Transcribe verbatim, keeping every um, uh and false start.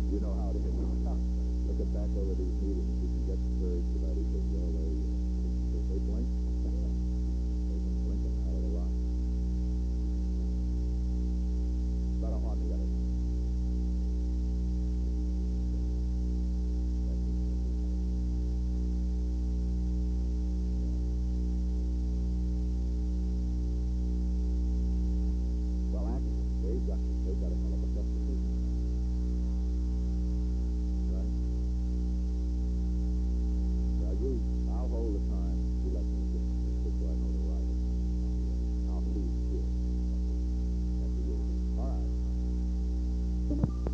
You know how it is. Looking back over these meetings, you can get discouraged about it because, well, they, they, they blink. They've been blinking out of the rock. About a hot together. Well, actually, they've got, they've got a hell of a substitution. Right? Well, you, I'll hold the time. You let me get this so I know the writer. I'll see you here. All right.